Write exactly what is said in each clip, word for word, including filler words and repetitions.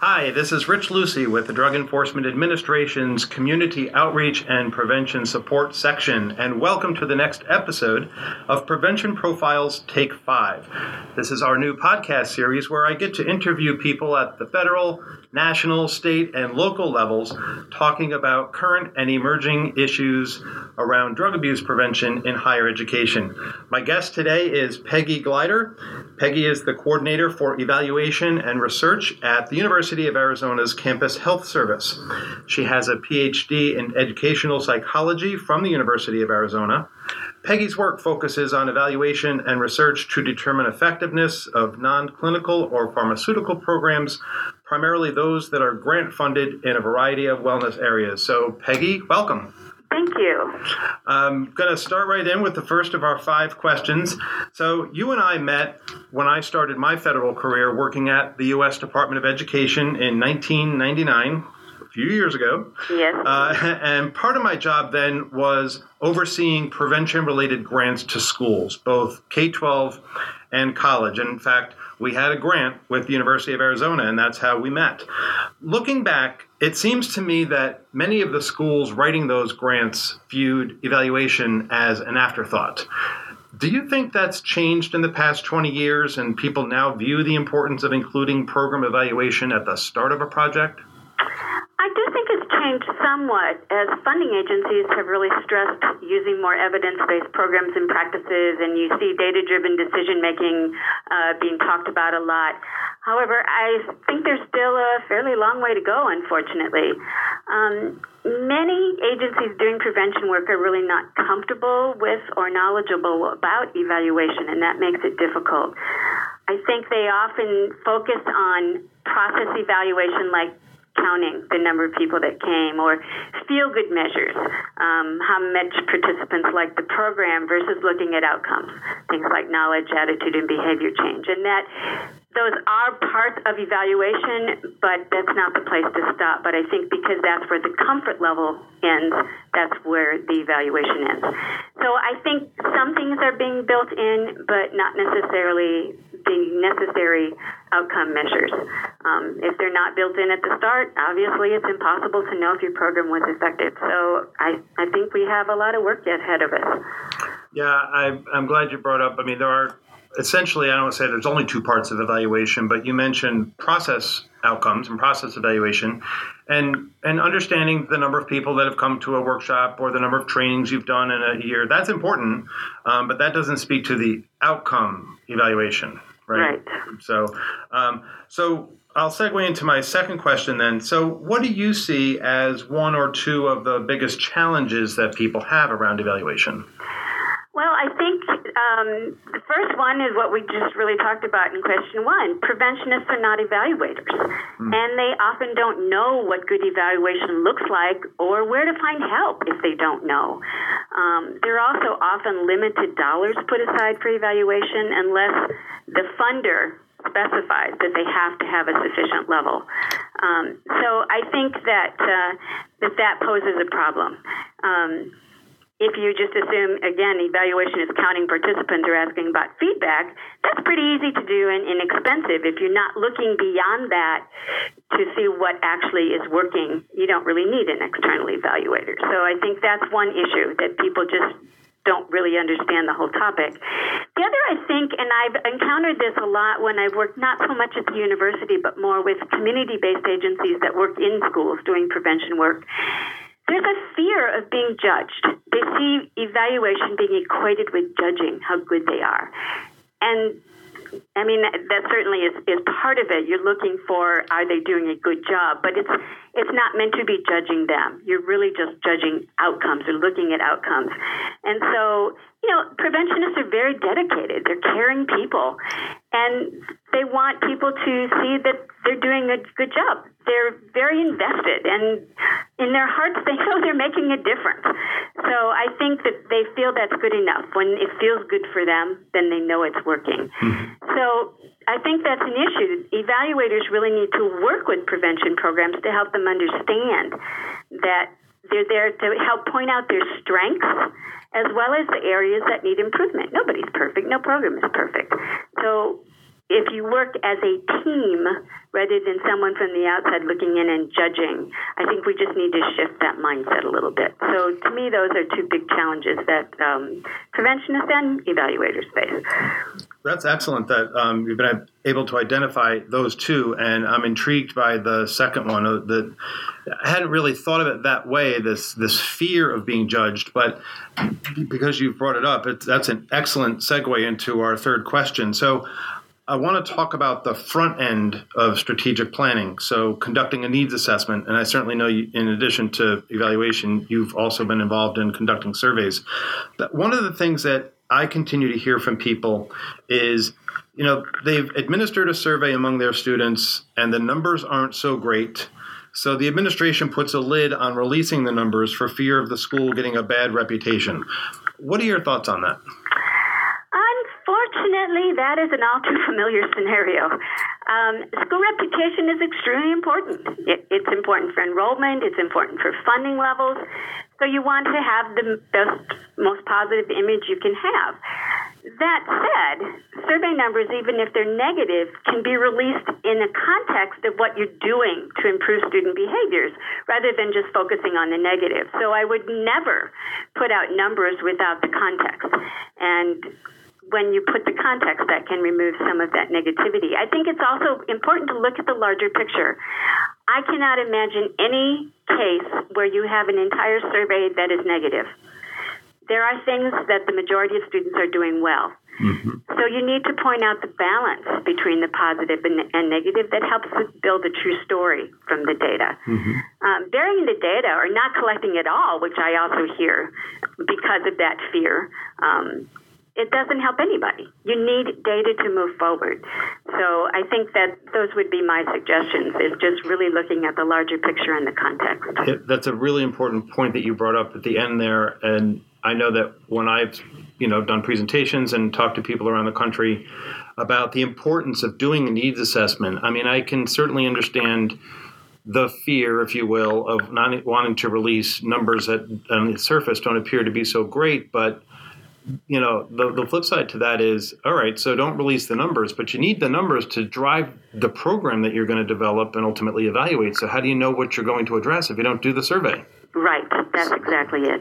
Hi, this is Rich Lucy with the Drug Enforcement Administration's Community Outreach and Prevention Support Section, and welcome to the next episode of Prevention Profiles Take five. This is our new podcast series where I get to interview people at the federal, national, state, and local levels talking about current and emerging issues around drug abuse prevention in higher education. My guest today is Peggy Glider. Peggy is the coordinator for evaluation and research at the University of Arizona's Campus Health Service. She has a P H D in educational psychology from the University of Arizona. Peggy's work focuses on evaluation and research to determine effectiveness of non-clinical or pharmaceutical programs, primarily those that are grant-funded in a variety of wellness areas. So, Peggy, welcome. Thank you. I'm going to start right in with the first of our five questions. So you and I met when I started my federal career working at the U S Department of Education in nineteen ninety-nine, a few years ago. Yes. Uh, and part of my job then was overseeing prevention-related grants to schools, both K twelve and college. And in fact, we had a grant with the University of Arizona, and that's how we met. Looking back, it seems to me that many of the schools writing those grants viewed evaluation as an afterthought. Do you think that's changed in the past twenty years and people now view the importance of including program evaluation at the start of a project? I do think it's changed somewhat as funding agencies have really stressed using more evidence-based programs and practices, and you see data-driven decision-making uh, being talked about a lot. However, I think there's still a fairly long way to go, unfortunately. Um, many agencies doing prevention work are really not comfortable with or knowledgeable about evaluation, and that makes it difficult. I think they often focus on process evaluation like counting the number of people that came, or feel-good measures, um, how much participants like the program versus looking at outcomes, things like knowledge, attitude, and behavior change. And that those are parts of evaluation, but that's not the place to stop. But I think because that's where the comfort level ends, that's where the evaluation ends. So I think some things are being built in, but not necessarily the necessary outcome measures. Um, if they're not built in at the start, obviously it's impossible to know if your program was effective. So I, I think we have a lot of work yet ahead of us. Yeah, I, I'm glad you brought up, I mean, there are essentially, I don't want to say there's only two parts of evaluation, but you mentioned process outcomes and process evaluation, and and understanding the number of people that have come to a workshop or the number of trainings you've done in a year. That's important, um, but that doesn't speak to the outcome evaluation, right? Right. So, um, so I'll segue into my second question then. So what do you see as one or two of the biggest challenges that people have around evaluation? Well, I think um, the first one is what we just really talked about in question one. Preventionists are not evaluators, mm. and they often don't know what good evaluation looks like or where to find help if they don't know. Um, there are also often limited dollars put aside for evaluation unless the funder specifies that they have to have a sufficient level. Um, so I think that, uh, that that poses a problem. Um, If you just assume, again, evaluation is counting participants or asking about feedback, that's pretty easy to do and inexpensive. If you're not looking beyond that to see what actually is working, you don't really need an external evaluator. So I think that's one issue, that people just don't really understand the whole topic. The other, I think, and I've encountered this a lot when I've worked not so much at the university, but more with community-based agencies that work in schools doing prevention work, there's a fear of being judged. They see evaluation being equated with judging how good they are. And, I mean, that, that certainly is, is part of it. You're looking for, are they doing a good job? But it's it's not meant to be judging them. You're really just judging outcomes or looking at outcomes. And so, you know, preventionists are very dedicated. They're caring people. And they want people to see that they're doing a good job. They're very invested, and in their hearts, they know they're making a difference. So I think that they feel that's good enough. When it feels good for them, then they know it's working. Mm-hmm. So I think that's an issue. Evaluators really need to work with prevention programs to help them understand that they're there to help point out their strengths as well as the areas that need improvement. Nobody's perfect. No program is perfect. So if you work as a team rather than someone from the outside looking in and judging, I think we just need to shift that mindset a little bit. So to me, those are two big challenges that um, preventionists and evaluators face. That's excellent that um, you've been able to identify those two, and I'm intrigued by the second one. Uh, that I hadn't really thought of it that way, this this fear of being judged, but because you've brought it up, it's, that's an excellent segue into our third question. So I want to talk about the front end of strategic planning, so conducting a needs assessment, and I certainly know you, in addition to evaluation, you've also been involved in conducting surveys. But one of the things that I continue to hear from people is, you know, they've administered a survey among their students and the numbers aren't so great. So the administration puts a lid on releasing the numbers for fear of the school getting a bad reputation. What are your thoughts on that? Unfortunately, that is an all too familiar scenario. Um, school reputation is extremely important. It, it's important for enrollment. It's important for funding levels. So you want to have the best, most positive image you can have. That said, survey numbers, even if they're negative, can be released in the context of what you're doing to improve student behaviors rather than just focusing on the negative. So I would never put out numbers without the context. And when you put the context, that can remove some of that negativity. I think it's also important to look at the larger picture. I cannot imagine any case where you have an entire survey that is negative. There are things that the majority of students are doing well. Mm-hmm. So you need to point out the balance between the positive and, and negative that helps us build a true story from the data. Mm-hmm. Um, burying the data or not collecting it all, which I also hear because of that fear, um, it doesn't help anybody. You need data to move forward. So I think that those would be my suggestions, is just really looking at the larger picture and the context. It, that's a really important point that you brought up at the end there. And I know that when I've, you know, done presentations and talked to people around the country about the importance of doing a needs assessment, I mean, I can certainly understand the fear, if you will, of not wanting to release numbers that on the surface don't appear to be so great, but you know, the, the flip side to that is, all right, so don't release the numbers, but you need the numbers to drive the program that you're going to develop and ultimately evaluate. So how do you know what you're going to address if you don't do the survey? Right. That's exactly it.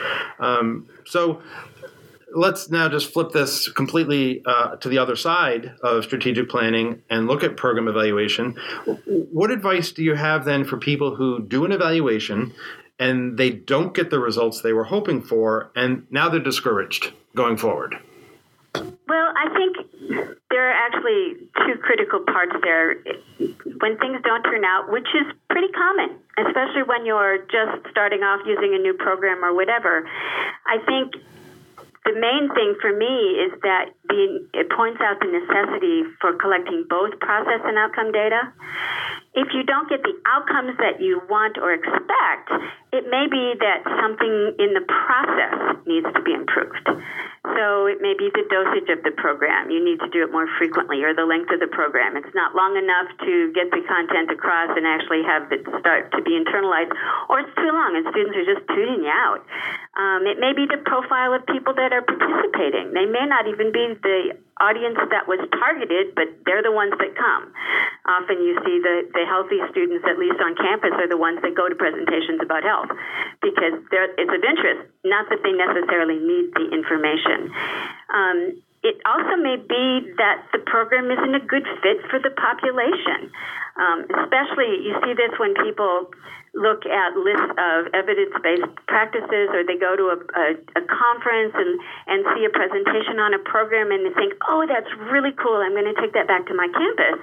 Um, so let's now just flip this completely uh, to the other side of strategic planning and look at program evaluation. What advice do you have then for people who do an evaluation and they don't get the results they were hoping for, and now they're discouraged going forward? Well, I think there are actually two critical parts there. When things don't turn out, which is pretty common, especially when you're just starting off using a new program or whatever, I think the main thing for me is that the, it points out the necessity for collecting both process and outcome data. If you don't get the outcomes that you want or expect, it may be that something in the process needs to be improved. So it may be the dosage of the program. You need to do it more frequently, or the length of the program. It's not long enough to get the content across and actually have it start to be internalized, or it's too long and students are just tuning you out. Um, it may be the profile of people that are participating. They may not even be the audience that was targeted, but they're the ones that come. Often you see the, the healthy students, at least on campus, are the ones that go to presentations about health because it's of interest, not that they necessarily need the information. Um, it also may be that the program isn't a good fit for the population. Um, especially, you see this when people look at lists of evidence-based practices, or they go to a, a, a conference and, and see a presentation on a program and they think, oh, that's really cool, I'm going to take that back to my campus.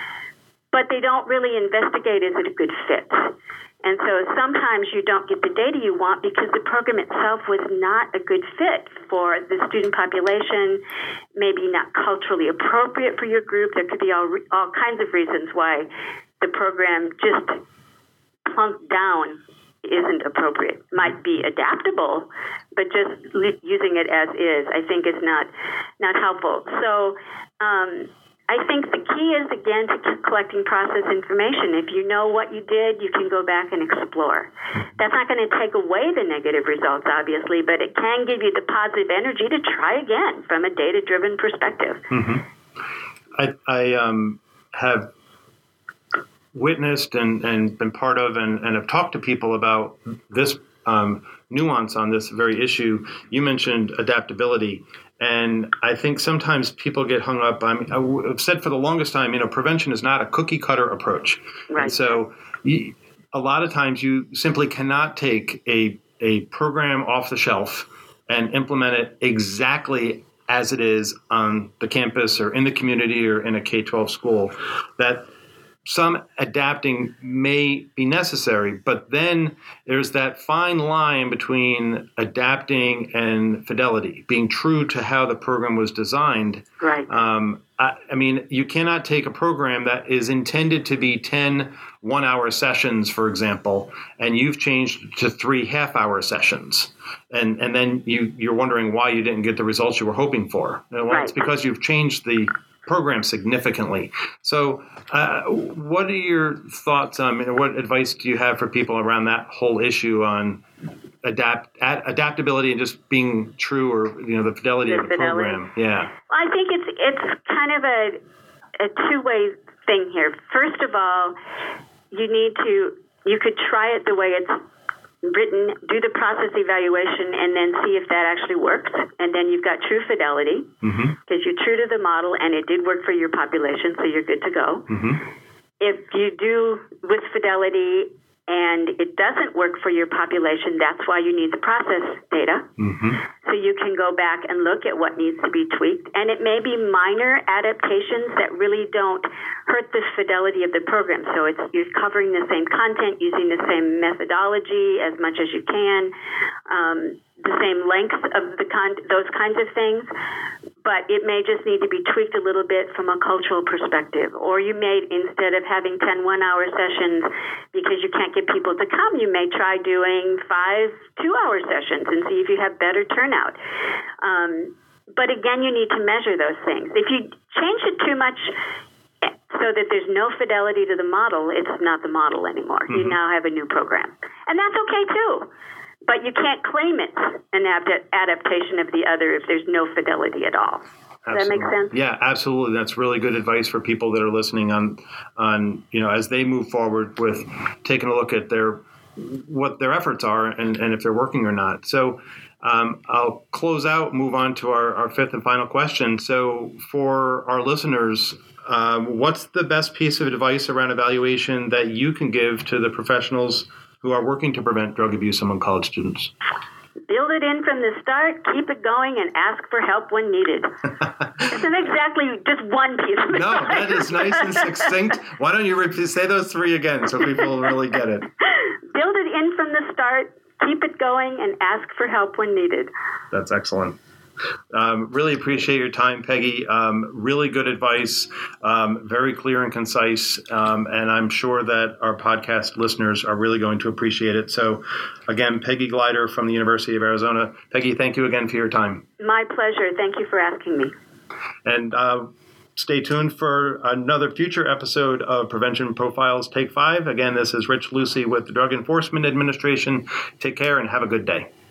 But they don't really investigate, is it a good fit? And so sometimes you don't get the data you want because the program itself was not a good fit for the student population, maybe not culturally appropriate for your group. There could be all, all kinds of reasons why the program just plunked down isn't appropriate. Might be adaptable, but just li- using it as is, I think, is not not helpful. So um, I think the key is, again, to keep collecting process information. If you know what you did, you can go back and explore. That's not going to take away the negative results, obviously, but it can give you the positive energy to try again from a data-driven perspective. Mm-hmm. I, I um, have witnessed and, and been part of and, and have talked to people about this um, nuance on this very issue. You mentioned adaptability. And I think sometimes people get hung up. I mean, I've said for the longest time, you know, prevention is not a cookie cutter approach. Right. And so you, a lot of times you simply cannot take a, a program off the shelf and implement it exactly as it is on the campus or in the community or in a K twelve school. That some adapting may be necessary, but then there's that fine line between adapting and fidelity, being true to how the program was designed. Right. Um, I, I mean, you cannot take a program that is intended to be ten one-hour sessions, for example, and you've changed to three half-hour sessions, and and then you you're wondering why you didn't get the results you were hoping for. Well, right. It's because you've changed the program significantly. So uh, what are your thoughts on, you know, what advice do you have for people around that whole issue on adapt ad, adaptability and just being true, or, you know, the fidelity the of the fidelity. program? Yeah. Well, I think it's it's kind of a, a two-way thing here. First of all, you need to, you could try it the way it's written, do the process evaluation, and then see if that actually works. And then you've got true fidelity, because mm-hmm. you're true to the model and it did work for your population, so you're good to go. Mm-hmm. If you do with fidelity and it doesn't work for your population, that's why you need the process data. Mm-hmm. So you can go back and look at what needs to be tweaked. And it may be minor adaptations that really don't hurt the fidelity of the program. So it's you're covering the same content, using the same methodology as much as you can, um, the same length of the con- those kinds of things. But it may just need to be tweaked a little bit from a cultural perspective. Or you may, instead of having ten one-hour sessions, because you can't get people to come, you may try doing five two-hour sessions and see if you have better turnout. Um, but again, you need to measure those things. If you change it too much so that there's no fidelity to the model, it's not the model anymore. Mm-hmm. You now have a new program. And that's okay, too. But you can't claim it's an ad- adaptation of the other if there's no fidelity at all. Does absolutely. that make sense? Yeah, absolutely. That's really good advice for people that are listening on, on you know, as they move forward with taking a look at their what their efforts are and, and if they're working or not. So um, I'll close out, move on to our, our fifth and final question. So for our listeners, um, what's the best piece of advice around evaluation that you can give to the professionals who are working to prevent drug abuse among college students? Build it in from the start, keep it going, and ask for help when needed. Isn't exactly just one piece of No, advice. that is nice and succinct. Why don't you repeat, say those three again so people really get it? Build it in from the start, keep it going, and ask for help when needed. That's excellent. Um, really appreciate your time, Peggy. Um, really good advice, um, very clear and concise, um, and I'm sure that our podcast listeners are really going to appreciate it. So, again, Peggy Glider from the University of Arizona. Peggy, thank you again for your time. My pleasure. Thank you for asking me. And uh, stay tuned for another future episode of Prevention Profiles Take Five. Again, this is Rich Lucy with the Drug Enforcement Administration. Take care and have a good day.